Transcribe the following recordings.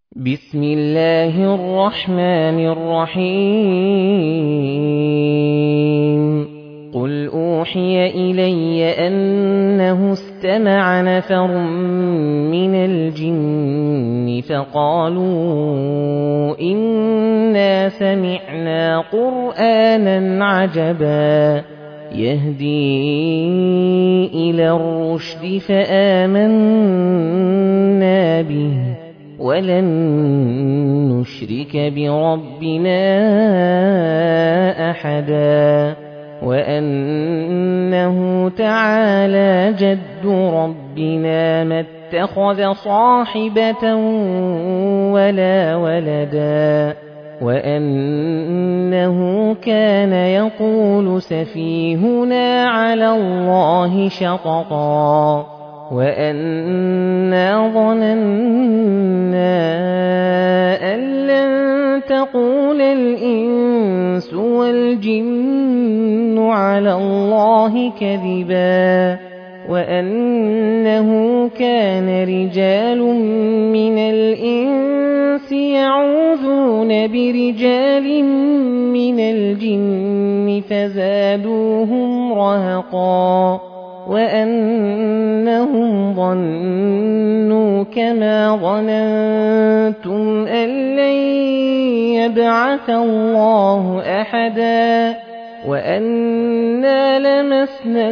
بسم الله الرحمن الرحيم قل أوحي إلي أنه استمع نفر من الجن فقالوا إنا سمعنا قرآنا عجبا يهدي إلى الرشد فآمنا به ولن نشرك بربنا أحدا وأنه تعالى جد ربنا ما اتخذ صاحبة ولا ولدا وأنه كان يقول سفيهنا على الله شططا وأنا ظننا أن لن تقول الإنس والجن على الله كذبا وأنه كان رجال من الإنس يعوذون برجال من الجن فزادوهم رهقا وأنهم ظنوا كما ظننتم أن لن يبعث الله أحدا وأنا لمسنا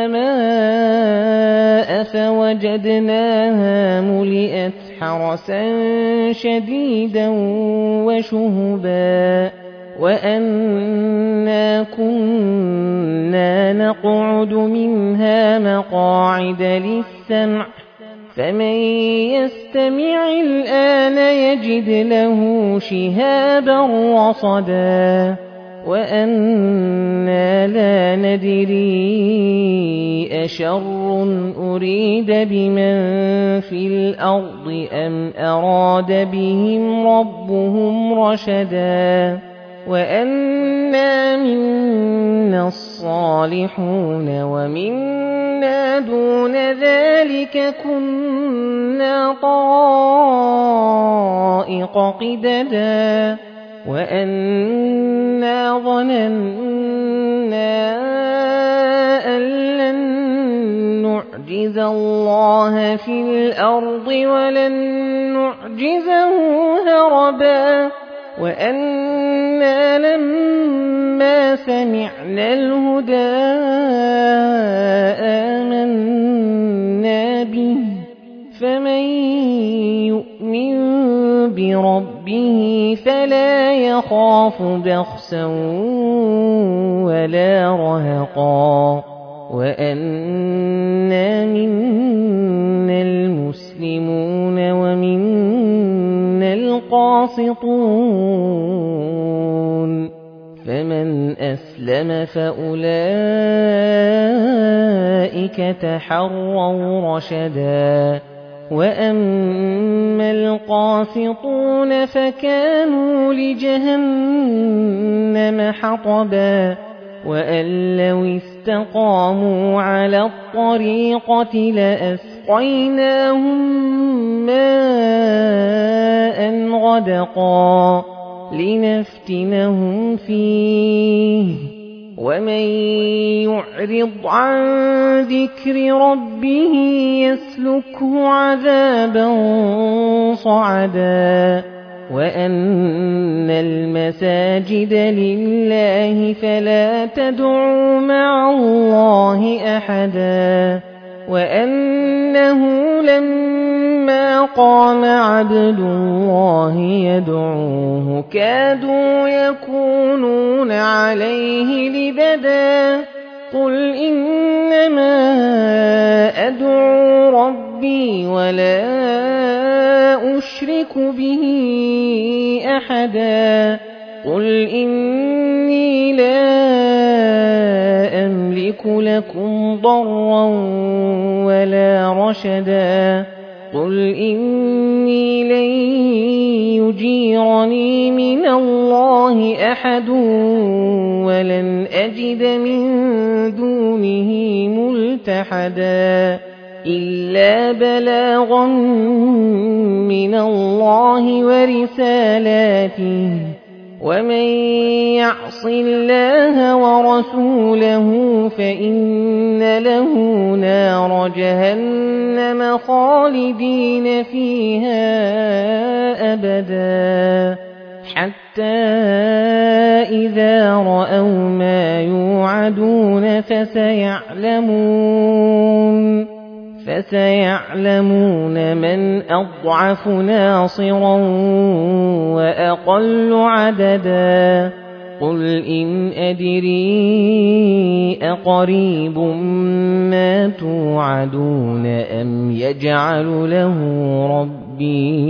السماء فوجدناها ملئت حرسا شديدا وشهبا وأنا كنا نقعد منها مقاعد للسمع فمن يستمع الآن يجد له شهابا رصدا وأنا لا ندري أشر أريد بمن في الأرض أم أراد بهم ربهم رشدا وأنا منا الصالحون ومنا دون ذلك كنا طرائق قددا وأنا ظننا أن لن نعجز الله في الأرض ولن نعجزه هربا وأنا لما سمعنا الهدى آمنا به فمن يؤمن بربه فلا يخاف بخسا ولا رهقا وأنا منا المسلمون ومنا القاسطون فمن أسلم فأولئك تحروا رشدا وأما القاسطون فكانوا لجهنم حطبا وأن لو استقاموا على الطريقة لأسقيناهم ماء غدقا لنفتنهم فيه ومن يعرض عن ذكر ربه يسلكه عذابا صعدا وأن المساجد لله فلا تدعوا مع الله أحدا وأنه لما قام عبد الله يدعوه كادوا يكونون عليه لبدا قل إنما أدعو ربي ولا أشرك به أحدا قل إني لا أملك لكم ضرا ولا رشدا قل إني لن يجيرني من الله أحد ولن أجد من دونه ملتحدا إلا بلاغا من الله ورسالاته ومن يعص الله ورسوله فإن له نار جهنم خالدين فيها أبدا حتى إذا رأوا ما يوعدون فسيعلمون من أضعف ناصرا وأقل عددا قل إن أدري أقريب ما توعدون أم يجعل له ربي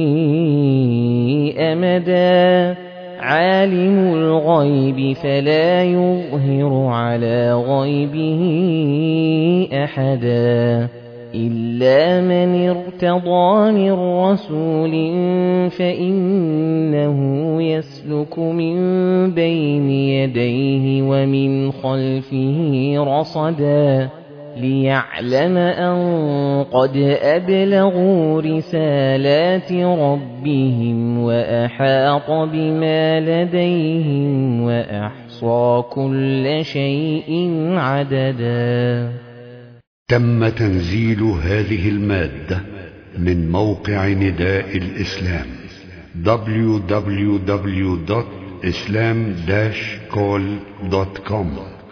أمدا عالم الغيب فلا يظهر على غيبه أحدا إلا من ارتضى من رسول فإنه يسلك من بين يديه ومن خلفه رصدا ليعلم أن قد أبلغوا رسالات ربهم وأحاط بما لديهم وأحصى كل شيء عددا. تم تنزيل هذه المادة من موقع نداء الإسلام www.islam-call.com